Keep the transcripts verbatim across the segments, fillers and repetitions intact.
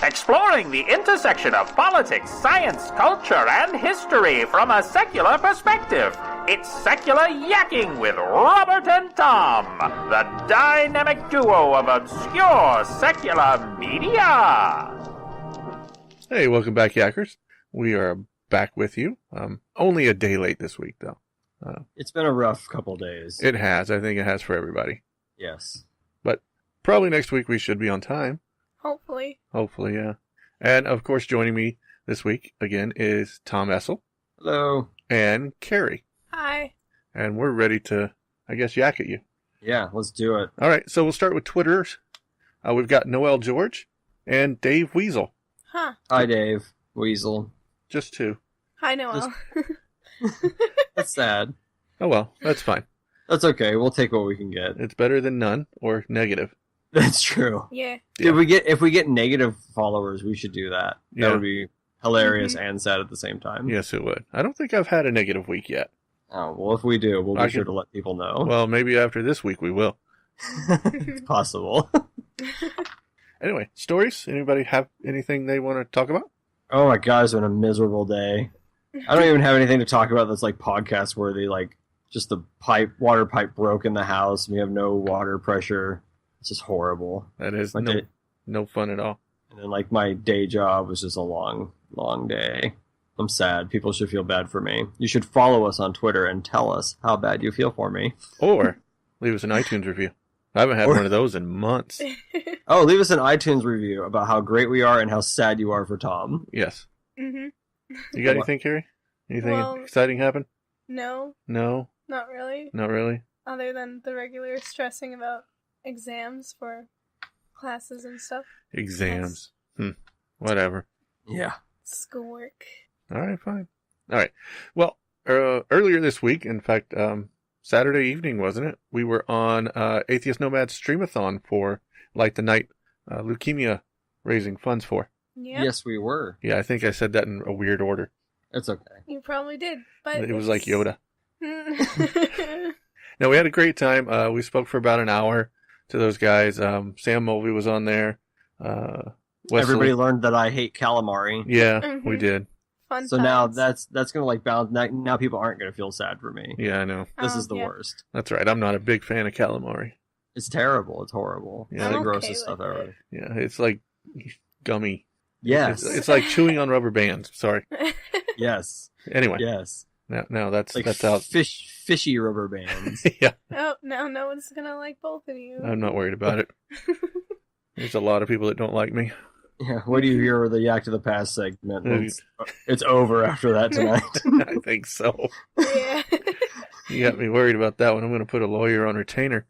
exploring the intersection of politics, science, culture, and history from a secular perspective. It's Secular Yakking with Robert and Tom, the dynamic duo of obscure secular media. Hey, welcome back, Yackers. We are back with you. Um, only a day late this week, though. Uh, it's been a rough couple days. It has. I think it has for everybody. Yes. But probably next week we should be on time. Hopefully. Hopefully, yeah. And, of course, joining me this week, again, is Tom Essel. Hello. And Carrie. Hi. And we're ready to, I guess, yak at you. Yeah, let's do it. All right, so we'll start with Twitters. Uh, we've got Noel George and Dave Weasel. Huh. Hi, Dave. Weasel. Just two. Hi, Noel. Just... That's sad. Oh, well, that's fine. That's okay. We'll take what we can get. It's better than none or negative. That's true. Yeah. If we get if we get negative followers, we should do that. Yeah. That would be hilarious Mm-hmm. and sad at the same time. Yes, it would. I don't think I've had a negative week yet. Oh, well, if we do, we'll be I sure can- to let people know. Well, maybe after this week we will. It's possible. Anyway, stories? Anybody have anything they want to talk about? Oh my god, it's been a miserable day. I don't even have anything to talk about that's like podcast worthy. Like just the pipe, water pipe broke in the house. We have no water pressure. It's just horrible. That is My no, day- no fun at all. And then like my day job was just a long, long day. I'm sad. People should feel bad for me. You should follow us on Twitter and tell us how bad you feel for me. Or leave us an iTunes review. I haven't had Or- one of those in months. Oh, leave us an iTunes review about how great we are and how sad you are for Tom. Yes. hmm You got anything, Carrie? Anything Well- exciting happen? No, No, not really. not really. Other than the regular stressing about exams for classes and stuff. Exams. Hmm. Whatever. Yeah. Schoolwork. All right, fine. All right. Well, uh, earlier this week, in fact, um, Saturday evening, wasn't it? We were on uh, Atheist Nomad Streamathon for Light the Night uh, leukemia raising funds for. Yeah. Yes, we were. Yeah, I think I said that in a weird order. It's okay. You probably did, but It was like it's- Yoda. No, we had a great time. Uh, we spoke for about an hour to those guys. Um, Sam Mulvey was on there. Uh, Wesley. Everybody learned that I hate calamari. Yeah, Mhm. we did. Fun So now times. that's that's gonna like balance. Now, now people aren't gonna feel sad for me. Yeah, I know. This Oh, is the yeah. worst. That's right. I'm not a big fan of calamari. It's terrible. It's horrible. Yeah. It's the I'm grossest okay stuff with ever. it. Yeah, it's like gummy. Yes. It's, it's like chewing on rubber bands. Sorry. yes. Anyway, Yes. now, now that's Like that's out. fish, fishy rubber bands. Yeah, Oh, now no one's gonna like both of you. I'm not worried about it. There's a lot of people that don't like me. yeah. What do you hear of the Yak to the Past segment? Mm. It's, it's over after that tonight. I think so. Yeah. You got me worried about that one. I'm going to put a lawyer on retainer.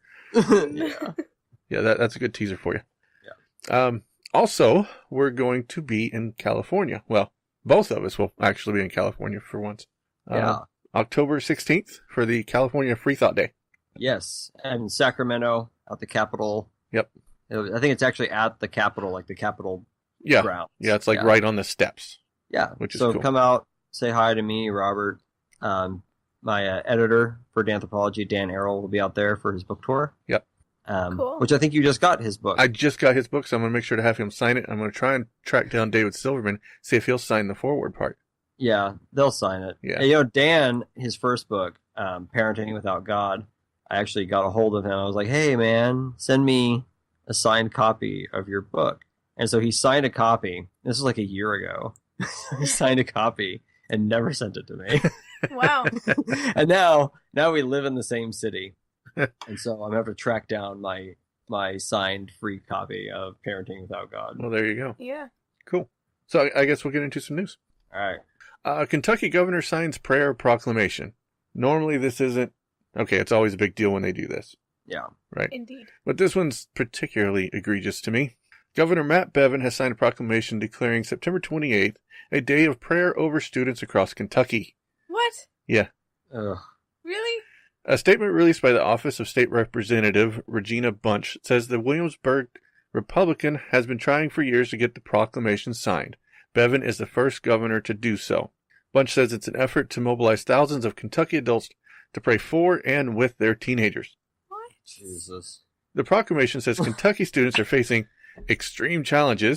yeah. Yeah, that, that's a good teaser for you. Yeah. Um, also, we're going to be in California. Well, both of us will actually be in California for once. Uh, Yeah. October sixteenth for the California Free Thought Day. Yes. And Sacramento at the Capitol. Yep. I think it's actually at the Capitol, like the Capitol Yeah. grounds. Yeah, it's like Yeah. right on the steps. Yeah. which is so cool. come out, say hi to me, Robert. Um, my uh, editor for Danthropology, Dan Errol, will be out there for his book tour. Yep. Um, Cool. Which I think you just got his book. I just got his book, so I'm going to make sure to have him sign it. I'm going to try and track down David Silverman, see if he'll sign the forward part. Yeah, they'll sign it. Yeah. And, you know, Dan, his first book, um, Parenting Without God, I actually got a hold of him. I was like, hey, man, send me a signed copy of your book. And so he signed a copy. This was like a year ago. He signed a copy and never sent it to me. Wow. And now, now we live in the same city. And so I'm going to have to track down my my signed free copy of Parenting Without God. Well, there you go. Yeah. Cool. So I, I guess we'll get into some news. All right. Uh, Kentucky governor signs prayer proclamation. Normally this isn't, okay, it's always a big deal when they do this, Yeah. right? Indeed. But this one's particularly egregious to me. Governor Matt Bevin has signed a proclamation declaring September twenty-eighth a day of prayer over students across Kentucky. What? Yeah. Ugh. Really? A statement released by the Office of State Representative Regina Bunch says the Williamsburg Republican has been trying for years to get the proclamation signed. Bevin is the first governor to do so. Bunch says it's an effort to mobilize thousands of Kentucky adults to pray for and with their teenagers. Jesus. The proclamation says Kentucky students are facing extreme challenges,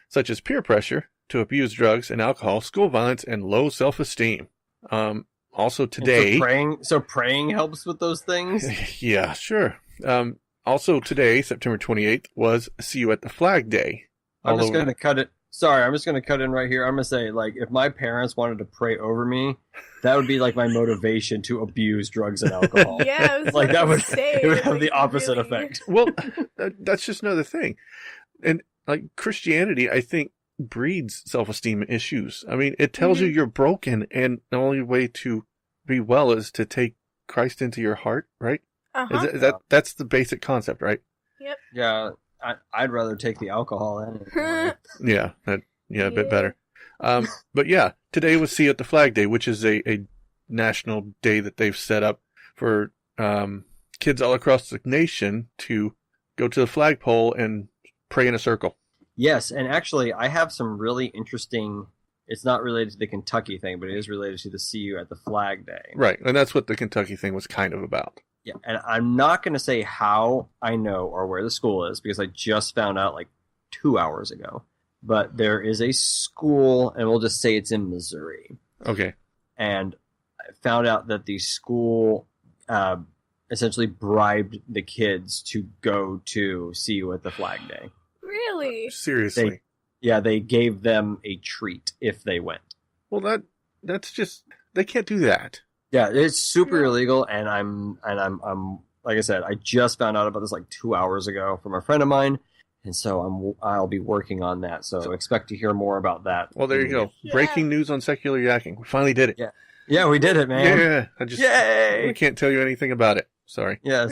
such as peer pressure to abuse drugs and alcohol, school violence, and low self-esteem. Um, also today... So praying, so praying helps with those things? Yeah, sure. Um, also today, September twenty-eighth, was See You at the Flag Day. I'm just Although- going to cut it. Sorry, I'm just going to cut in right here. I'm going to say, like, if my parents wanted to pray over me, that would be like my motivation to abuse drugs and alcohol. Yeah, I was Like, that about to would, say, it would have like, the opposite really- effect. Well, that, that's just another thing. And like Christianity, I think, breeds self-esteem issues. I mean, it tells Mhm. you you're broken, and the only way to be well is to take Christ into your heart, right? Uh-huh. Is that, is that that's the basic concept, right? Yeah, I, I'd rather take the alcohol anyway. Yeah, that yeah, a bit Yeah. better. Um, but yeah, today was See You at the Flag Day, which is a, a national day that they've set up for um, kids all across the nation to go to the flagpole and pray in a circle. Yes, and actually, I have some really interesting. It's not related to the Kentucky thing, but it is related to the See You at the Flag Day. Right, and that's what the Kentucky thing was kind of about. Yeah, and I'm not going to say how I know or where the school is because I just found out like two hours ago. But there is a school, and we'll just say it's in Missouri. Okay. And I found out that the school uh, essentially bribed the kids to go to See You at the Flag Day. Really? Seriously. They- Yeah, they gave them a treat if they went. Well, that that's just they can't do that. Yeah, it's super Yeah. illegal, and I'm and I'm I'm like I said, I just found out about this like two hours ago from a friend of mine, and so I'm I'll be working on that. So expect to hear more about that. Well, there you go. Yeah. Breaking news on secular yakking. We finally did it. Yeah. Yeah, we did it, man. Yeah. I just we Yay! can't tell you anything about it. Sorry. Yes,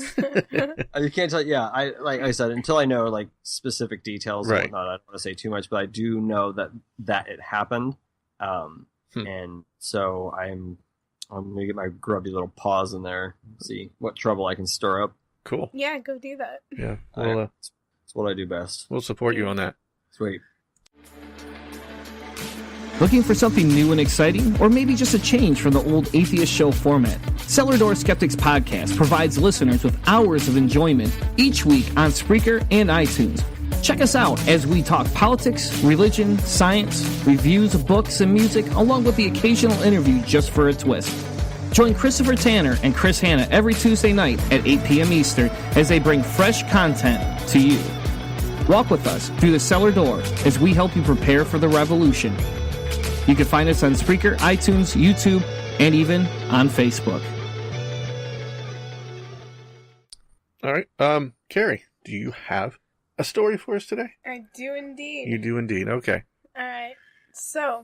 you can't tell. Yeah, I like I said until I know like specific details Right. and whatnot. I don't want to say too much, but I do know that that it happened, um, Hmm. and so I'm I'm gonna get my grubby little paws in there, see what trouble I can stir up. Cool. Yeah, go do that. Yeah. I- We'll uh, It's what I do best. we'll support you on that. Sweet. Looking for something new and exciting, or maybe just a change from the old Atheist Show format? Cellar Door Skeptics Podcast provides listeners with hours of enjoyment each week on Spreaker and iTunes. Check us out as we talk politics, religion, science, reviews of books and music, along with the occasional interview just for a twist. Join Christopher Tanner and Chris Hanna every Tuesday night at eight p.m. Eastern as they bring fresh content to you. Walk with us through the cellar door as we help you prepare for the revolution. You can find us on Spreaker, iTunes, YouTube, and even on Facebook. All right. Um, Carrie, do you have a story for us today? I do indeed. You do indeed. Okay. All right. So,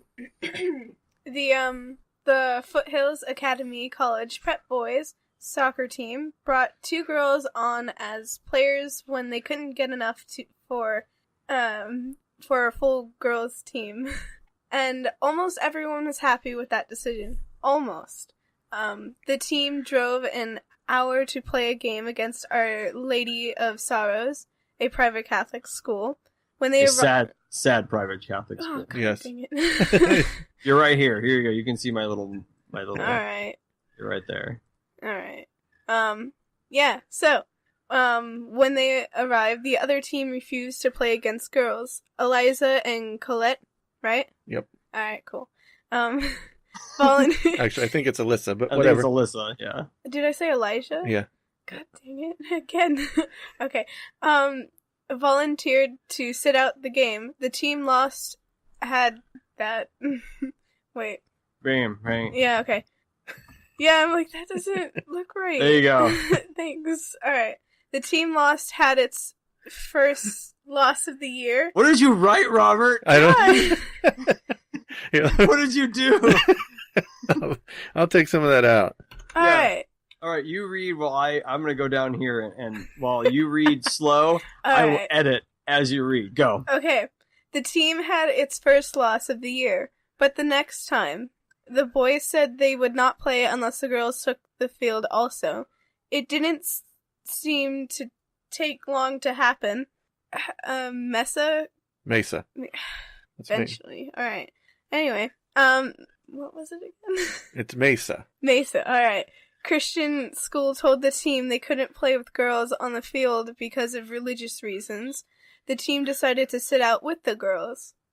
the um the Foothills Academy College Prep Boys soccer team brought two girls on as players when they couldn't get enough to for um for a full girls team. And almost everyone was happy with that decision. Almost. Um, the team drove an hour to play a game against Our Lady of Sorrows, a private Catholic school. When they A arri- sad, sad private Catholic Oh, school. God Yes. dang it. You're right here. Here you go. You can see my little, my little. All right. You're right there. All right. Um, yeah, so, um, when they arrived, the other team refused to play against girls. Eliza and Colette, right? Yep. Alright, cool. Um, volunteer. Actually, I think it's Alyssa, but I whatever. think it's Alyssa. Yeah. Did I say Elijah? Yeah. God dang it. Again. Okay. Um, volunteered to sit out the game. The team lost, had that. Wait. Bam. Right. Yeah, okay. Yeah, I'm like, that doesn't look right. There you go. Thanks. Alright. The team lost had its first loss of the year. What did you write, Robert? I God. don't. Yeah, What did you do? I'll, I'll take some of that out. Alright. All right, you read while I. I'm gonna go down here and, and while you read slow, I will Alright. edit as you read. Go. Okay. The team had its first loss of the year, but the next time, the boys said they would not play unless the girls took the field also. It didn't s- seem to take long to happen. Um, Mesa Mesa. That's me. eventually. All right. Anyway, um, what was it again? It's Mesa. Mesa. All right. Christian school told the team they couldn't play with girls on the field because of religious reasons. The team decided to sit out with the girls.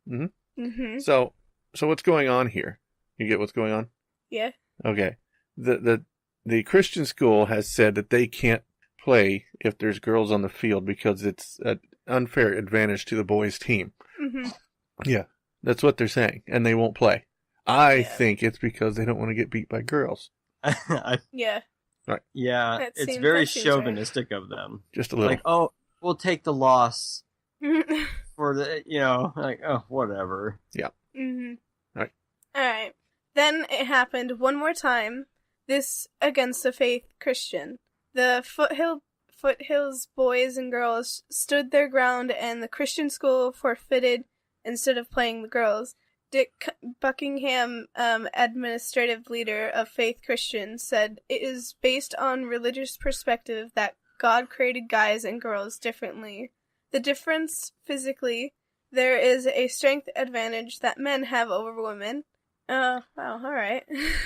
Mm-hmm. So, so what's going on here? You get what's going on? Yeah. Okay. The the the Christian school has said that they can't play if there's girls on the field because it's an unfair advantage to the boys' team. Mm-hmm. Yeah, that's what they're saying, and they won't play. I Yeah. think it's because they don't want to get beat by girls. I, Yeah. yeah, That it's seems- very that seems right. chauvinistic of them. Just a little. Like, oh, we'll take the loss mm-hmm. for the, you know, like, oh, whatever. Right. All right. Then it happened one more time. This against the faith Christian. The foothill foothills boys and girls stood their ground, and the Christian school forfeited instead of playing the girls. Dick Buckingham, um, administrative leader of Faith Christian, said it is based on religious perspective that God created guys and girls differently. The difference physically, there is a strength advantage that men have over women. Uh, wow, alright.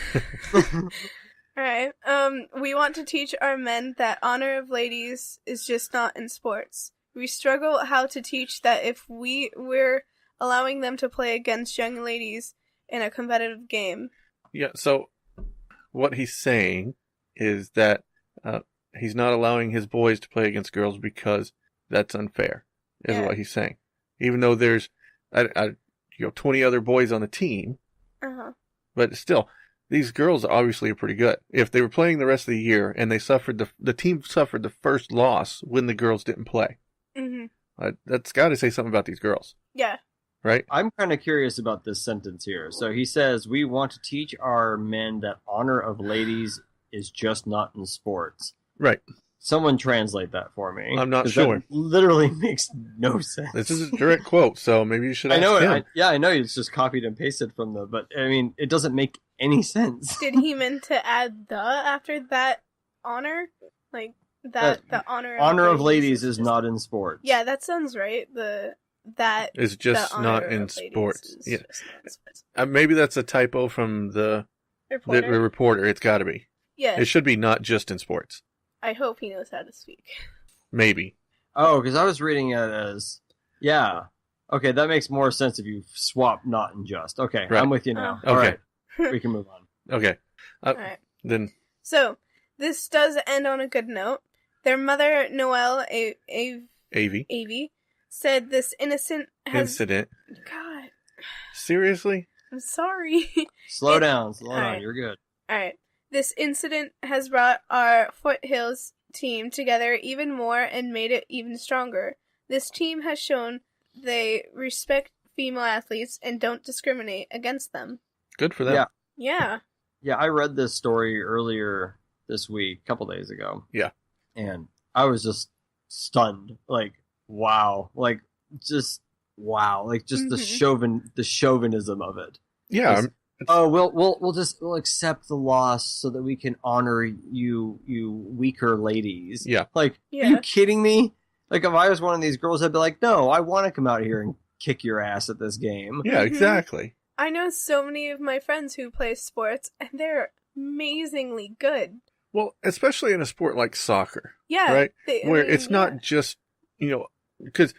Alright, um, we want to teach our men that honor of ladies is just not in sports. We struggle how to teach that if we, we're allowing them to play against young ladies in a competitive game. Yeah, so what he's saying is that uh, he's not allowing his boys to play against girls because that's unfair, is Yeah. what he's saying. Even though there's, I, I, you know, twenty other boys on the team, Uh-huh. but still, these girls obviously are pretty good. If they were playing the rest of the year and they suffered the the team suffered the first loss when the girls didn't play, Mm-hmm. uh, that's got to say something about these girls, Yeah. right? I'm kind of curious about this sentence here. So he says, we want to teach our men that honor of ladies is just not in sports. Right. Someone translate that for me. I'm not 'cause sure. That literally makes no sense. This is a direct quote, so maybe you should I ask know it. him. I, yeah, I know it's just copied and pasted from the, but I mean, it doesn't make any sense. Did he mean to add the after that honor? Like, that, the honor of Honor of ladies is just- not in sports. Yeah, that sounds right. The, that, It's the just honor not of in ladies sports. is Yeah, just not in sports. uh, maybe that's a typo from the the, Reporter? the reporter. It's got to be. Yeah, It should be not just in sports. I hope he knows how to speak. Maybe. Oh, because I was reading it as, yeah. Okay, that makes more sense if you swap not and just. Okay, Right. I'm with you now. Oh. All Okay. right, we can move on. Okay. Uh, Alright. Then So, this does end on a good note. Their mother, Noelle A- A- Avy Avy, said this innocent has... incident. God, Seriously? I'm sorry. Slow It- down, slow down. Alright. You're good. Alright. This incident has brought our Foothills team together even more and made it even stronger. This team has shown they respect female athletes and don't discriminate against them. Good for them. Yeah. Yeah. Yeah, I read this story earlier this week, a couple days ago. Yeah. And I was just stunned. Like, wow. Like, just wow. Like, just the Mhm. chauvin, the chauvinism of it. Yeah. It's- I'm- Oh, we'll we'll we'll just we'll accept the loss so that we can honor you, you weaker ladies. Yeah. Like, Yeah. are you kidding me? Like, if I was one of these girls, I'd be like, no, I want to come out here and kick your ass at this game. yeah, Mhm. exactly. I know so many of my friends who play sports, and they're amazingly good. Well, especially in a sport like soccer, Yeah. right? they- I Where mean, it's not yeah. just, you know, because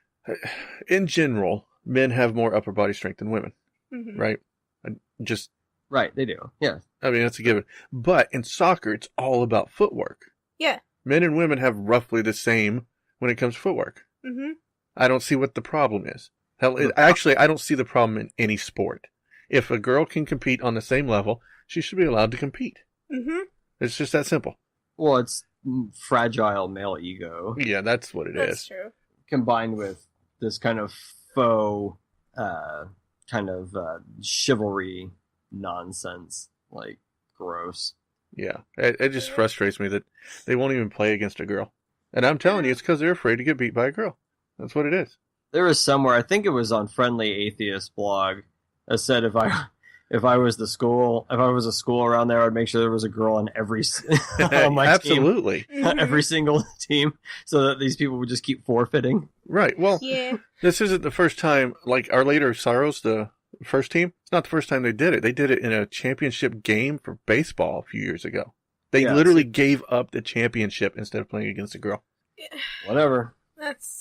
in general, men have more upper body strength than women, Mhm. right? And just, Right, they do. Yeah. I mean, that's a given. But in soccer, it's all about footwork. Yeah. Men and women have roughly the same when it comes to footwork. Mm-hmm. I don't see what the problem is. Hell, it, actually, I don't see the problem in any sport. If a girl can compete on the same level, she should be allowed to compete. Mm-hmm. It's just that simple. Well, it's fragile male ego Yeah, that's what it is. That's true. combined with this kind of faux, uh, kind of uh, chivalry nonsense. Like, gross. Yeah, it, it just frustrates me that they won't even play against a girl. And I'm telling you, it's because they're afraid to get beat by a girl. That's what it is. There was somewhere, I think it was on Friendly Atheist blog, that said if I if I was the school, if I was a school around there, I'd make sure there was a girl on every s- on my team, Absolutely. Mhm. every single team, so that these people would just keep forfeiting. Right. Well, Yeah. this isn't the first time, like Our Lady of Sorrows, the first team, it's not the first time they did it. They did it in a championship game for baseball a few years ago. They Yeah, literally gave up the championship instead of playing against a girl. Whatever. That's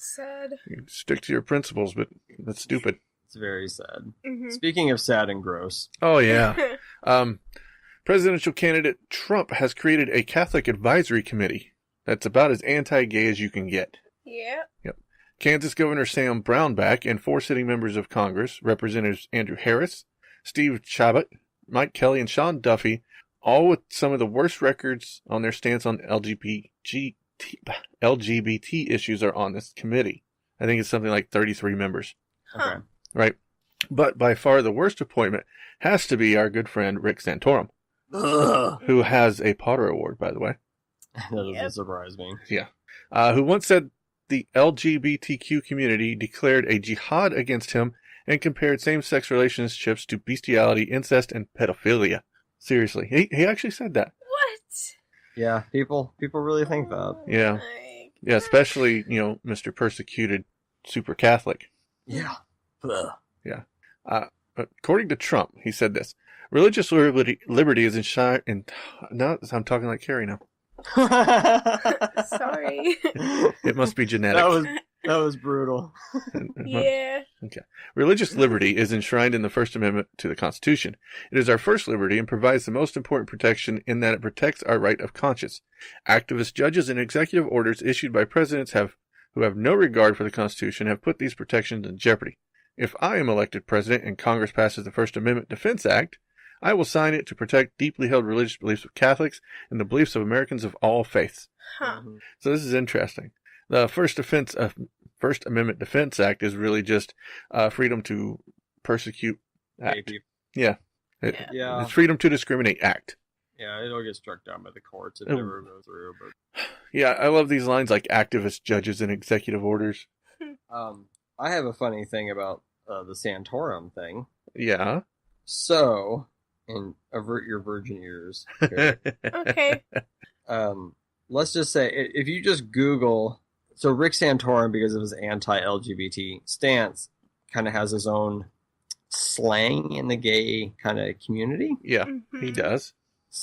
Sad. You stick to your principles, but that's stupid. It's very sad. Mm-hmm. Speaking of sad and gross. Oh, yeah. um, presidential candidate Trump has created a Catholic advisory committee that's about as anti-gay as you can get. Yeah. Yep. Kansas Governor Sam Brownback and four sitting members of Congress, Representatives Andrew Harris, Steve Chabot, Mike Kelly, and Sean Duffy, all with some of the worst records on their stance on L G B T, L G B T issues, are on this committee. I think it's something like thirty-three members. Huh. Okay. Right. But by far the worst appointment has to be our good friend Rick Santorum, Ugh. who has a Potter Award, by the way. That doesn't Yep. surprise me. Uh, who once said the L G B T Q community declared a jihad against him and compared same-sex relationships to bestiality, incest, and pedophilia. Seriously. He he actually said that. What? Yeah, people people really think that. Oh Yeah. my Yeah, especially, you know, Mister Persecuted Super Catholic. Yeah. Ugh. Uh, according to Trump, he said this: religious liberty, liberty is enshrined. In, no, I'm talking like Carrie now. Sorry. It must be genetic. That was that was brutal. Yeah. Religious liberty is enshrined in the First Amendment to the Constitution. It is our first liberty and provides the most important protection in that it protects our right of conscience. Activist judges and executive orders issued by presidents have, who have no regard for the Constitution, have put these protections in jeopardy. If I am elected president and Congress passes the First Amendment Defense Act, I will sign it to protect deeply held religious beliefs of Catholics and the beliefs of Americans of all faiths. Huh. So this is interesting. The First Defense, uh, First Amendment Defense Act is really just uh, freedom to persecute Gay act. people. Yeah. It- Yeah. Yeah. It's freedom to discriminate act. Yeah, it'll get struck down by the courts. It Oh. never goes through. Yeah, I love these lines like activist judges and executive orders. But um, I have a funny thing about uh, the Santorum thing. Yeah. So, and avert your virgin ears. Here. Okay. um, let's just say i- if you just Google, so Rick Santorum, because of his anti-L G B T stance, kind of has his own slang in the gay kind of community. Yeah, Mhm. he does.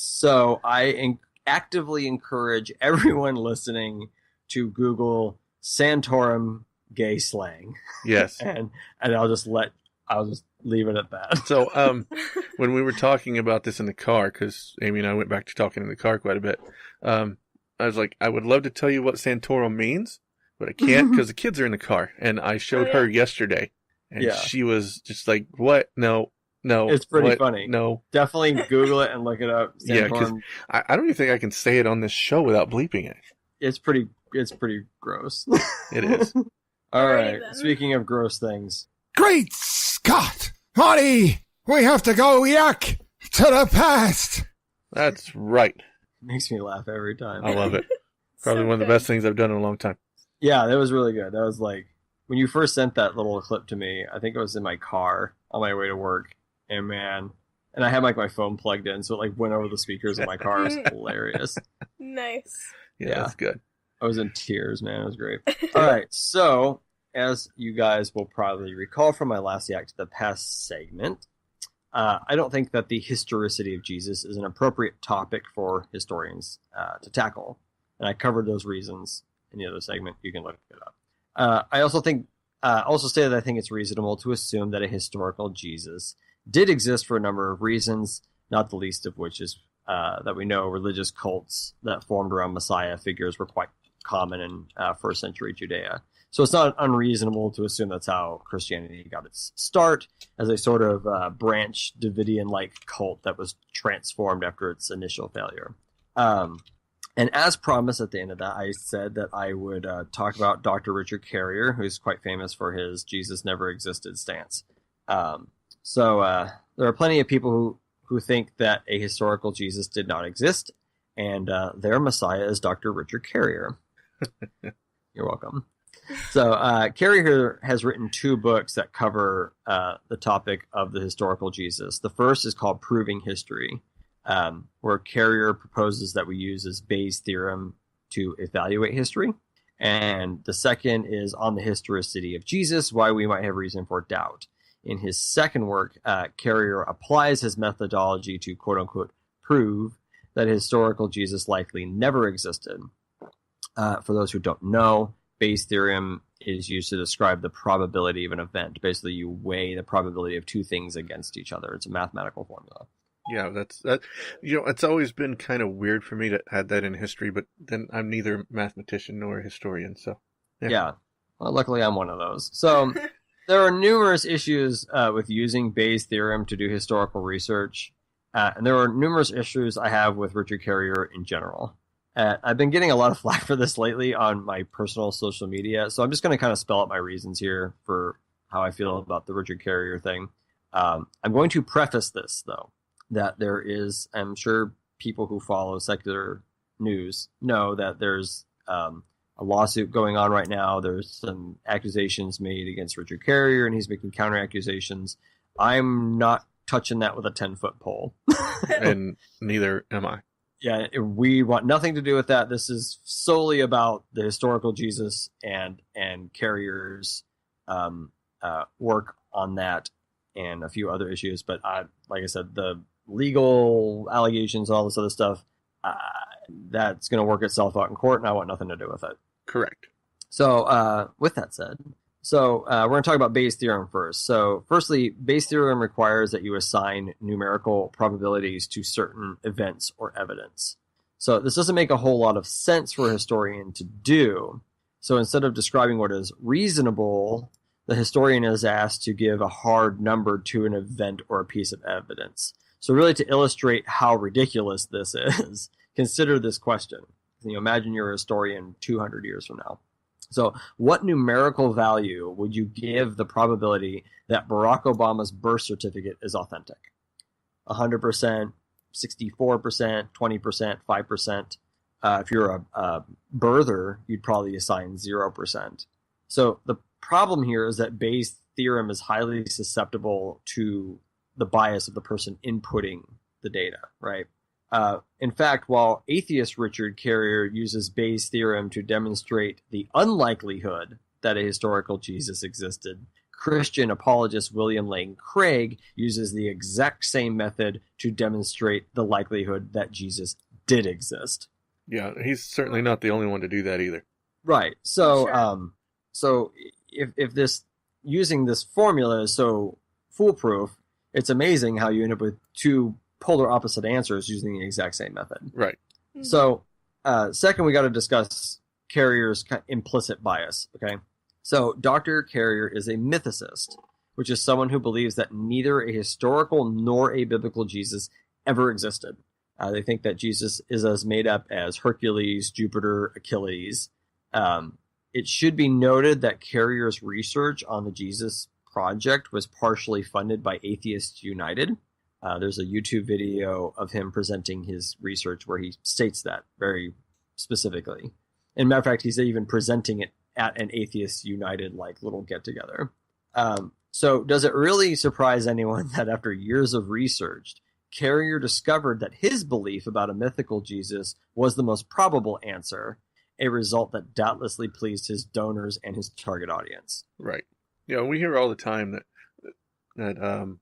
So I en- actively encourage everyone listening to Google Santorum gay slang, Yes. and and I'll just let I'll just leave it at that. So, um, when we were talking about this in the car, because Amy and I went back to talking in the car quite a bit, um, I was like, I would love to tell you what Santorum means, but I can't because the kids are in the car. And I showed Oh, yeah. her yesterday, and Yeah. she was just like, "What? No, no." It's pretty what? funny. No, Definitely Google it and look it up. Yeah, 'cause- Santorum. I, I don't even think I can say it on this show without bleeping it. It's pretty. It's pretty gross. It is. All Alrighty right. then. Speaking of gross things, Great Scott! Honey, we have to go yak to the past. That's right. it makes me laugh every time. I love it. Probably So one of the good. best things I've done in a long time. Yeah, that was really good. That was like when you first sent that little clip to me. I think it was in my car on my way to work, and man, and I had like my phone plugged in, so it like went over the speakers of my car. It was hilarious. Nice. Yeah, Yeah. that's good. I was in tears, man. It was great. All right, so as you guys will probably recall from my last Yak to the Past segment, uh, I don't think that the historicity of Jesus is an appropriate topic for historians uh, to tackle, and I covered those reasons in the other segment. You can look it up. Uh, I also think, uh, also stated that I think it's reasonable to assume that a historical Jesus did exist for a number of reasons, not the least of which is uh, that we know religious cults that formed around Messiah figures were quite common in uh, first century Judea. So it's not unreasonable to assume that's how Christianity got its start, as a sort of uh, branch Davidian-like cult that was transformed after its initial failure. Um, and as promised at the end of that, I said that I would uh, talk about Doctor Richard Carrier, who's quite famous for his Jesus never existed stance. Um, so uh, there are plenty of people who, who think that a historical Jesus did not exist, and uh, their Messiah is Doctor Richard Carrier. You're welcome. So, uh, Carrier has written two books that cover uh, the topic of the historical Jesus. The first is called Proving History, um, where Carrier proposes that we use his Bayes' theorem to evaluate history. And the second is On the Historicity of Jesus, Why We Might Have Reason for Doubt. In his second work, uh, Carrier applies his methodology to quote-unquote prove that historical Jesus likely never existed. Uh, for those who don't know, Bayes' theorem is used to describe the probability of an event. Basically, you weigh the probability of two things against each other. It's a mathematical formula. Yeah, that's that. You know, it's always been kind of weird for me to add that in history, but then I'm neither a mathematician nor a historian, so yeah. yeah. Well, luckily, I'm one of those. So there are numerous issues uh, with using Bayes' theorem to do historical research, uh, and there are numerous issues I have with Richard Carrier in general. Uh, I've been getting a lot of flack for this lately on my personal social media, so I'm just going to kind of spell out my reasons here for how I feel about the Richard Carrier thing. Um, I'm going to preface this, though, that there is, I'm sure people who follow secular news know that there's um, a lawsuit going on right now. There's some accusations made against Richard Carrier, and he's making counter accusations. I'm not touching that with a ten-foot pole. And neither am I. Yeah, we want nothing to do with that. This is solely about the historical Jesus and and Carrier's um, uh, work on that and a few other issues. But I, like I said, the legal allegations, all this other stuff, uh, that's going to work itself out in court, and I want nothing to do with it. Correct. So, uh, with that said, so uh, we're going to talk about Bayes' theorem first. So, firstly, Bayes' theorem requires that you assign numerical probabilities to certain events or evidence. So, this doesn't make a whole lot of sense for a historian to do. So, instead of describing what is reasonable, the historian is asked to give a hard number to an event or a piece of evidence. So really, to illustrate how ridiculous this is, consider this question. You know, imagine you're a historian two hundred years from now. So what numerical value would you give the probability that Barack Obama's birth certificate is authentic? one hundred percent, sixty-four percent, twenty percent, five percent. Uh, if you're a, a birther, you'd probably assign zero percent. So the problem here is that Bayes' theorem is highly susceptible to the bias of the person inputting the data, right? Uh, in fact, while atheist Richard Carrier uses Bayes' theorem to demonstrate the unlikelihood that a historical Jesus existed, Christian apologist William Lane Craig uses the exact same method to demonstrate the likelihood that Jesus did exist. Yeah, he's certainly not the only one to do that either. Right. So, Sure. um, so if if this using this formula is so foolproof, it's amazing how you end up with two polar opposite answers using the exact same method. Right. Mm-hmm. So, uh, second, we got to discuss Carrier's implicit bias. Okay. So, Doctor Carrier is a mythicist, which is someone who believes that neither a historical nor a biblical Jesus ever existed. Uh, they think that Jesus is as made up as Hercules, Jupiter, Achilles. Um, it should be noted that Carrier's research on the Jesus Project was partially funded by Atheists United. Uh, there's a YouTube video of him presenting his research where he states that very specifically. As a matter of fact, he's even presenting it at an Atheists United like little get-together. Um, so does it really surprise anyone that after years of research, Carrier discovered that his belief about a mythical Jesus was the most probable answer, a result that doubtlessly pleased his donors and his target audience? Right. You know, we hear all the time that that um,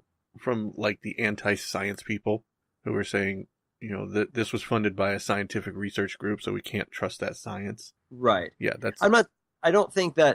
from like the anti-science people who are saying, you know, that this was funded by a scientific research group, so we can't trust that science. Right. Yeah, that's. I'm not. I don't think that.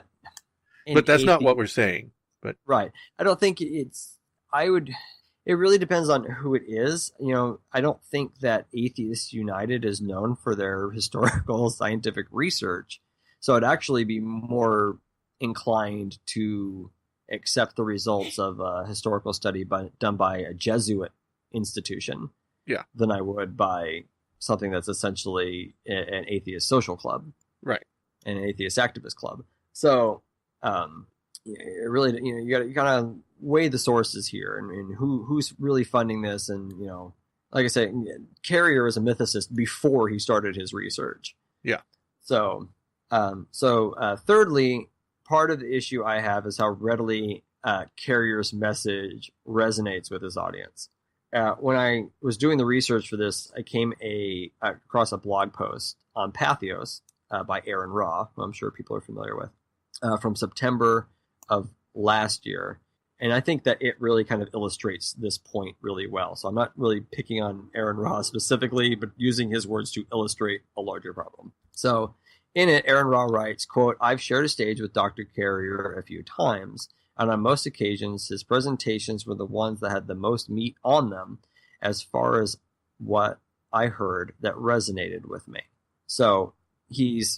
But that's not athe- what we're saying. But Right. I don't think it's. I would. It really depends on who it is. You know, I don't think that Atheists United is known for their historical scientific research, so I'd actually be more inclined to accept the results of a historical study by, done by a Jesuit institution, yeah, than I would by something that's essentially a, an atheist social club, right, an atheist activist club. So, um, it really, you know, you got to you kind of weigh the sources here and, and who who's really funding this, and you know, like I say, Carrier was a mythicist before he started his research. Yeah. So, um, so uh, thirdly, part of the issue I have is how readily uh, Carrier's message resonates with his audience. Uh, when I was doing the research for this, I came a across a blog post on Patheos uh, by Aaron Ra, who I'm sure people are familiar with, uh, from September of last year. And I think that it really kind of illustrates this point really well. So I'm not really picking on Aaron Ra specifically, but using his words to illustrate a larger problem. So In it, Aaron Ra writes, quote, I've shared a stage with Doctor Carrier a few times, and on most occasions his presentations were the ones that had the most meat on them as far as what I heard that resonated with me. So he's,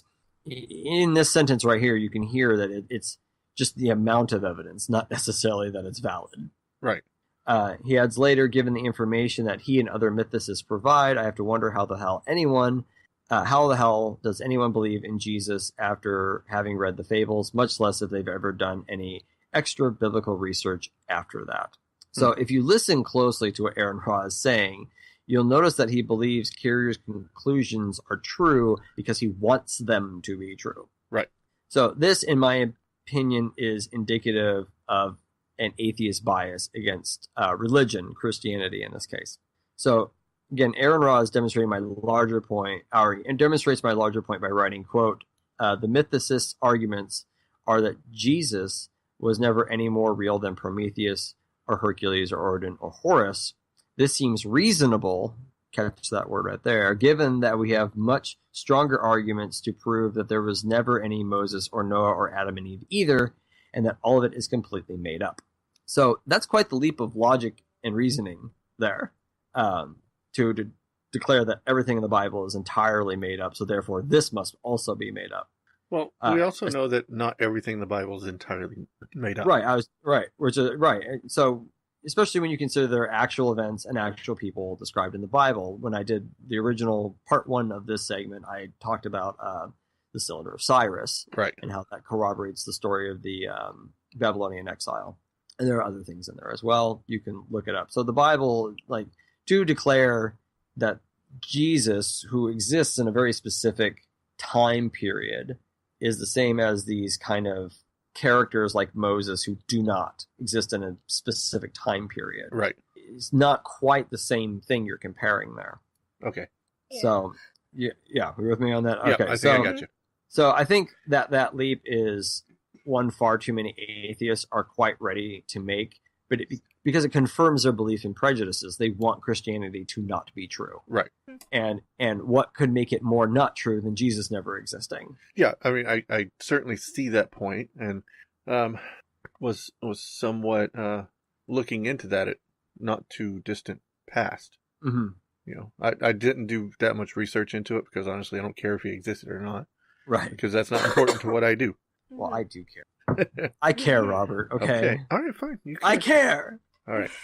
in this sentence right here, you can hear that it, it's just the amount of evidence, not necessarily that it's valid. Right. Uh, he adds later, given the information that he and other mythicists provide, I have to wonder how the hell anyone, uh, how the hell does anyone believe in Jesus after having read the fables, much less if they've ever done any extra biblical research after that. So if you listen closely to what Aaron Ra is saying, you'll notice that he believes Carrier's conclusions are true because he wants them to be true. Right. So this, in my opinion, is indicative of an atheist bias against uh, religion, Christianity in this case. So again, Aaron Ra is demonstrating my larger point, or and demonstrates my larger point by writing, quote, uh, the mythicists' arguments are that Jesus was never any more real than Prometheus or Hercules or Odin or Horus. This seems reasonable, catch that word right there, given that we have much stronger arguments to prove that there was never any Moses or Noah or Adam and Eve either, and that all of it is completely made up. So that's quite the leap of logic and reasoning there, um, to, to declare that everything in the Bible is entirely made up, so therefore this must also be made up. Well, Uh, we also know that not everything in the Bible is entirely made up. Right, I was right, which is right. So especially when you consider there are actual events and actual people described in the Bible. When I did the original part one of this segment, I talked about uh, the Cylinder of Cyrus, Right. and how that corroborates the story of the um, Babylonian exile. And there are other things in there as well. You can look it up. So the Bible, like, to declare that Jesus, who exists in a very specific time period, is the same as these kind of characters like Moses who do not exist in a specific time period. Right. It's not quite the same thing you're comparing there. Okay. Yeah. So, yeah, yeah, you with me on that? Yeah, Okay, I think so, I got you. So I think that that leap is one far too many atheists are quite ready to make, but it, because it confirms their belief in prejudices. They want Christianity to not be true. Right. And and what could make it more not true than Jesus never existing? Yeah, I mean, I, I certainly see that point, and um, was was somewhat uh, looking into that at not too distant past. Mm-hmm. You know, I, I didn't do that much research into it because honestly, I don't care if he existed or not, Right. because that's not important to what I do. Well, I do care. I care, Robert. Okay. All right, fine. You I can. care. All right.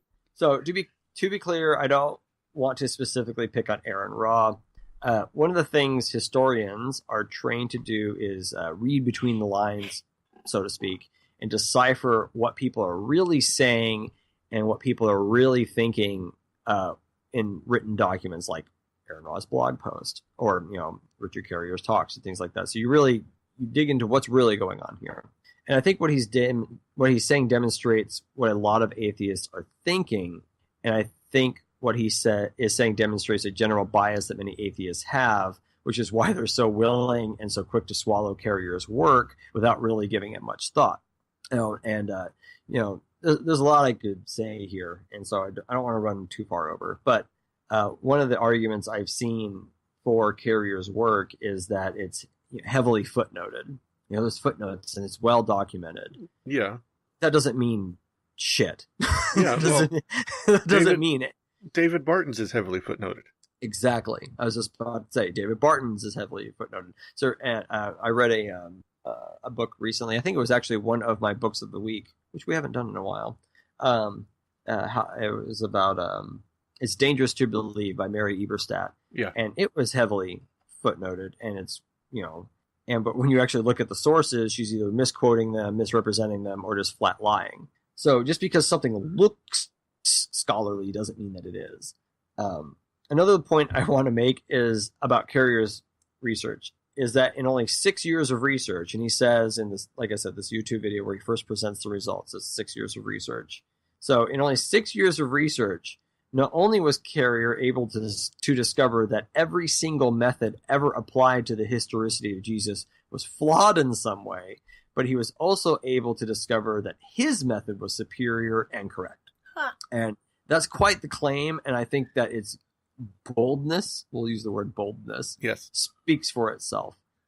So to be to be clear, I don't want to specifically pick on Aaron Ra. Uh, one of the things historians are trained to do is uh, read between the lines, so to speak, and decipher what people are really saying and what people are really thinking uh, in written documents like Aaron Ra's blog post or, you know, Richard Carrier's talks and things like that. So you really you dig into what's really going on here. And I think what he's de- what he's saying demonstrates what a lot of atheists are thinking. And I think what he sa- is saying demonstrates a general bias that many atheists have, which is why they're so willing and so quick to swallow Carrier's work without really giving it much thought. You know, and, uh, you know, there's, there's a lot I could say here. And so I, d- I don't want to run too far over. But uh, one of the arguments I've seen for Carrier's work is that it's heavily footnoted. You know, there's footnotes and it's well documented. Yeah. That doesn't mean shit. Yeah, That doesn't, well, that doesn't David- mean it. David Barton's is heavily footnoted. Exactly. I was just about to say David Barton's is heavily footnoted. So uh, I read a um, uh, a book recently. I think it was actually one of my books of the week, which we haven't done in a while. Um, uh, how, it was about um, It's Dangerous to Believe by Mary Eberstadt. Yeah. And it was heavily footnoted, and it's, you know, and but when you actually look at the sources, she's either misquoting them, misrepresenting them, or just flat lying. So just because something looks scholarly doesn't mean that it is. Um, another point I want to make is about Carrier's research is that in only six years of research, and he says in this, like I said, this YouTube video where he first presents the results, it's six years of research. So in only six years of research, not only was Carrier able to, to discover that every single method ever applied to the historicity of Jesus was flawed in some way, but he was also able to discover that his method was superior and correct. Huh. And that's quite the claim, and I think that its boldness, we'll use the word boldness, Yes. speaks for itself.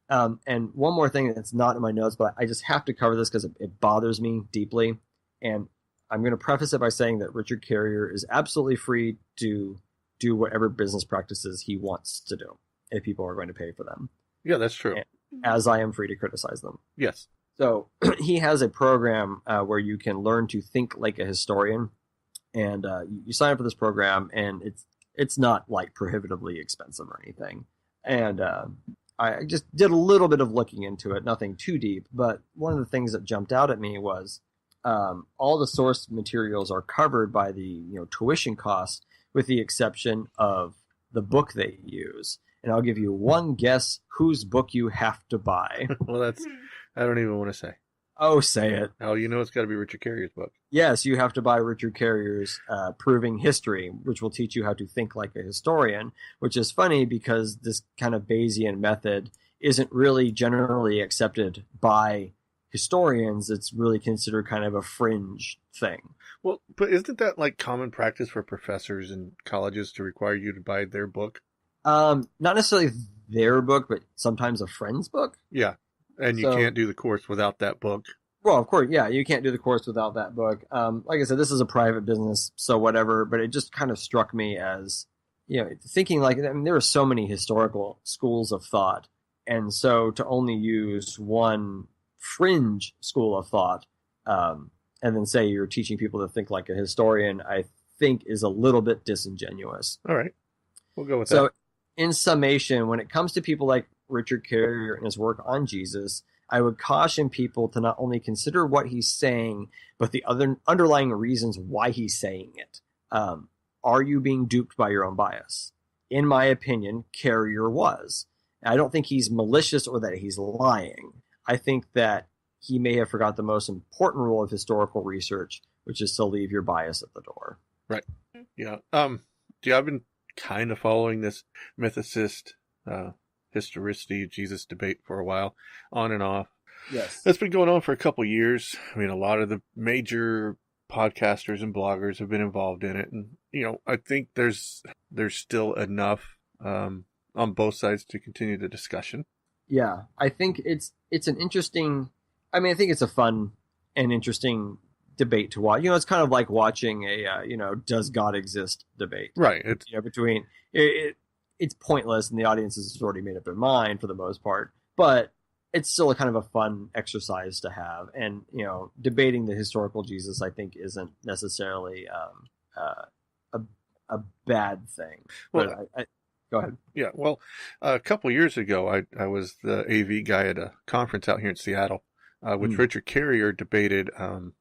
Um, and one more thing that's not in my notes, but I just have to cover this because it, it bothers me deeply. And I'm going to preface it by saying that Richard Carrier is absolutely free to do whatever business practices he wants to do if people are going to pay for them, Yeah, that's true. as I am free to criticize them. Yes. So he has a program uh, where you can learn to think like a historian, and uh, you sign up for this program, and it's it's not like prohibitively expensive or anything. And uh, I just did a little bit of looking into it, nothing too deep. But one of the things that jumped out at me was um, all the source materials are covered by the you know tuition costs, with the exception of the book they use. And I'll give you one guess whose book you have to buy. Well, that's, I don't even want to say. Oh, say it. Oh, you know it's got to be Richard Carrier's book. Yes, you have to buy Richard Carrier's uh, Proving History, which will teach you how to think like a historian, which is funny because this kind of Bayesian method isn't really generally accepted by historians. It's really considered kind of a fringe thing. Well, but isn't that like common practice for professors in colleges to require you to buy their book? Um, not necessarily their book, but sometimes a friend's book. Yeah. And you So- can't do the course without that book. Well, of course, yeah, you can't do the course without that book. Um, like I said, this is a private business, so whatever, but it just kind of struck me as, you know, thinking like, I mean, there are so many historical schools of thought, and so to only use one fringe school of thought, um, and then say you're teaching people to think like a historian, I think is a little bit disingenuous. All right. We'll go with So, that. in summation, when it comes to people like Richard Carrier and his work on Jesus, I would caution people to not only consider what he's saying, but the other underlying reasons why he's saying it. Um, are you being duped by your own bias? In my opinion, Carrier was. I don't think he's malicious or that he's lying. I think that he may have forgot the most important rule of historical research, which is to leave your bias at the door. Yeah. Um, yeah, I've been kind of following this mythicist, uh, historicity Jesus debate for a while, on and off. Yes. That's been going on for a couple years. I mean, a lot of the major podcasters and bloggers have been involved in it, and you know, I think there's there's still enough um, on both sides to continue the discussion. Yeah, I think it's it's an interesting. I mean, I think it's a fun and interesting debate to watch. You know, it's kind of like watching a uh, you know, does God exist debate. Right. It's You know, between it, it, it's pointless, and the audience has already made up their mind for the most part. But it's still a kind of a fun exercise to have, and you know, debating the historical Jesus, I think, isn't necessarily um, uh, a a bad thing. But Well, I, I, go ahead. yeah. Well, a couple years ago, I I was the A V guy at a conference out here in Seattle, uh, which Hmm. Richard Carrier debated um,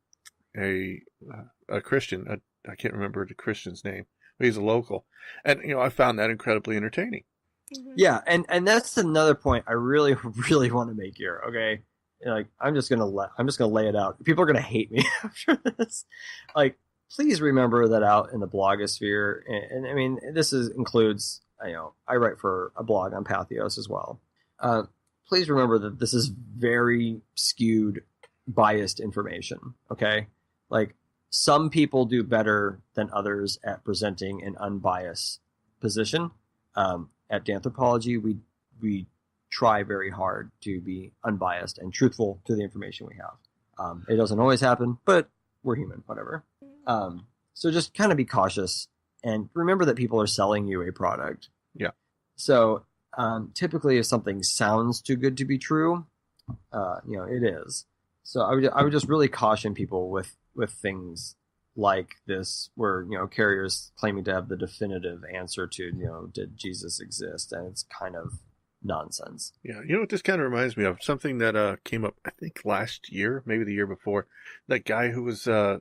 a a Christian. A, I can't remember the Christian's name, but he's a local, and you know, I found that incredibly entertaining. Mhm. Yeah, and and that's another point I really really want to make here. Okay, like I'm just gonna let I'm just gonna lay it out. People are gonna hate me after this. Like, please remember that out in the blogosphere, and, and I mean this is includes you know I write for a blog on Patheos as well. Uh, please remember that this is very skewed, biased information. Okay, like some people do better than others at presenting an unbiased position. Um, At Danthropology, we we try very hard to be unbiased and truthful to the information we have. Um, it doesn't always happen, but we're human, whatever. Um, so just kind of be cautious and remember that people are selling you a product. Yeah. So um, typically, if something sounds too good to be true, uh, you know, it is. So I would I would just really caution people with with things like this, where you know Carrier's claiming to have the definitive answer to you know did Jesus exist, and it's kind of nonsense. Yeah, you know what this kind of reminds me of? Something that uh, came up, I think, last year, maybe the year before. That guy who was, uh,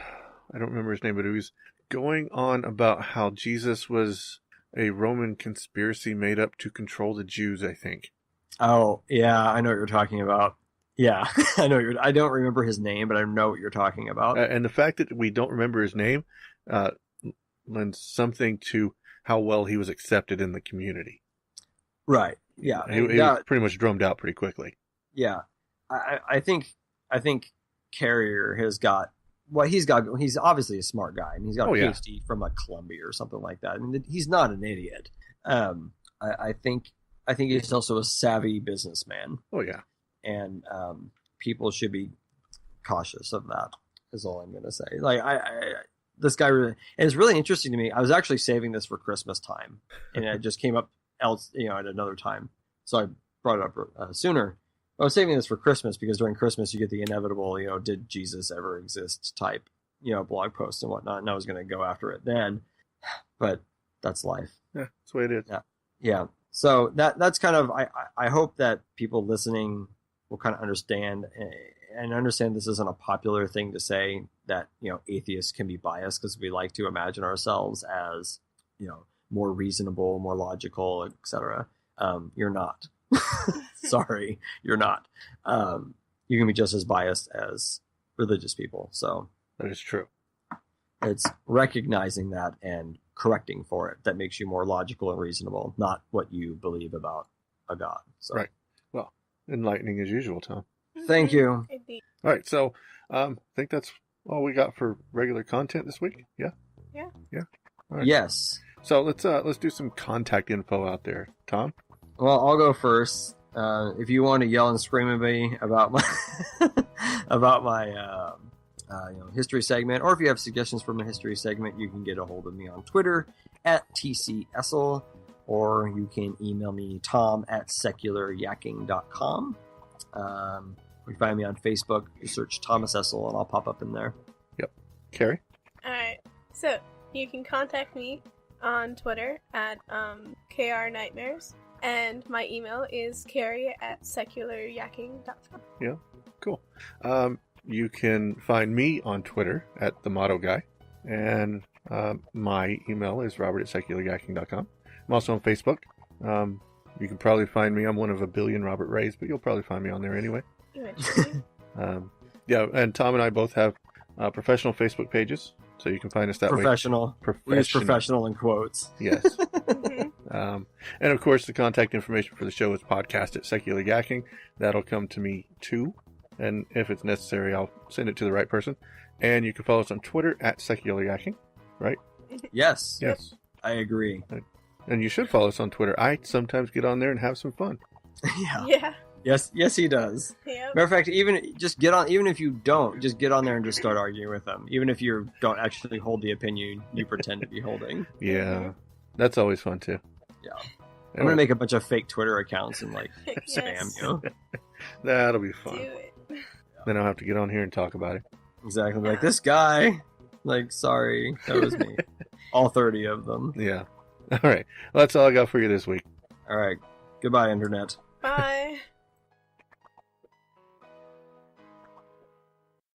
I don't remember his name, but he was going on about how Jesus was a Roman conspiracy made up to control the Jews, I think. Oh yeah, I know what you're talking about. Yeah, I know what you're. I don't remember his name, but I know what you're talking about. Uh, and the fact that we don't remember his name uh, lends something to how well he was accepted in the community. Right. Yeah. He, he yeah. was pretty much drummed out pretty quickly. Yeah. I, I think I think Carrier has got well, he's got he's obviously a smart guy, and he's got Oh, a yeah. PhD from like Columbia or something like that. I mean, he's not an idiot. Um, I, I think I think he's also a savvy businessman, Oh yeah. and um, people should be cautious of that. Is all I'm going to say. Like I, I, this guy really, and it's really interesting to me. I was actually saving this for Christmas time, and it just came up else, you know, at another time. So I brought it up uh, sooner. I was saving this for Christmas because during Christmas you get the inevitable, you know, did Jesus ever exist type, you know, blog posts and whatnot. And I was going to go after it then, but that's life. Yeah, that's the way it is. Yeah. Yeah. So that that's kind of, I, I hope that people listening will kind of understand and understand this isn't a popular thing to say, that, you know, atheists can be biased because we like to imagine ourselves as, you know, more reasonable, more logical, et cetera. Um, you're not. Sorry, you're not. Um, you can be just as biased as religious people. So That is true. it's recognizing that and correcting for it that makes you more logical and reasonable, not what you believe about a God. So Right. Well, enlightening as usual, Tom. thank you. Indeed. All right, so um, I think that's all we got for regular content this week. Yeah. Yeah. Yeah. All right. Yes. So let's uh let's do some contact info out there, Tom. Well, I'll go first. Uh, if you want to yell and scream at me about my about my uh, uh, you know, history segment, or if you have suggestions for my history segment, you can get a hold of me on Twitter at T C Essel, or you can email me Tom at secular yakking dot com. Um, you can find me on Facebook. You search Thomas Essel, and I'll pop up in there. Carrie. Alright, so you can contact me on Twitter at um, K R Nightmares, and my email is carrie at secular yakking dot com. Cool. Um, you can find me on Twitter at the Motto Guy, and um, my email is robert at secular yakking dot com. I'm also on Facebook. Um, you can probably find me. I'm one of a billion Robert Rays, but you'll probably find me on there anyway. Eventually. Um, yeah, and Tom and I both have uh, professional Facebook pages, so you can find us that Professional. way. We use professional in quotes. Yes. Mhm. Um, and of course, the contact information for the show is podcast at Secular Yakking. That'll come to me too. And if it's necessary, I'll send it to the right person. And you can follow us on Twitter at Secular Yakking. Yes, Yes. I agree. And you should follow us on Twitter. I sometimes get on there and have some fun. Yeah. Yeah. Yes. Yes, he does. Yep. Matter of fact, even just get on. Even if you don't, just get on there and just start arguing with them. Even if you don't actually hold the opinion you pretend to be holding. Yeah. That's always fun too. Yeah. I'm Anyway, gonna make a bunch of fake Twitter accounts and like spam Yes. you. that'll be Do fun. it. Then I'll have to get on here and talk about it. Exactly. Like this guy. Like, sorry, that was me. All thirty of them. Yeah. All right. Well, that's all I got for you this week. All right. Goodbye, internet. Bye.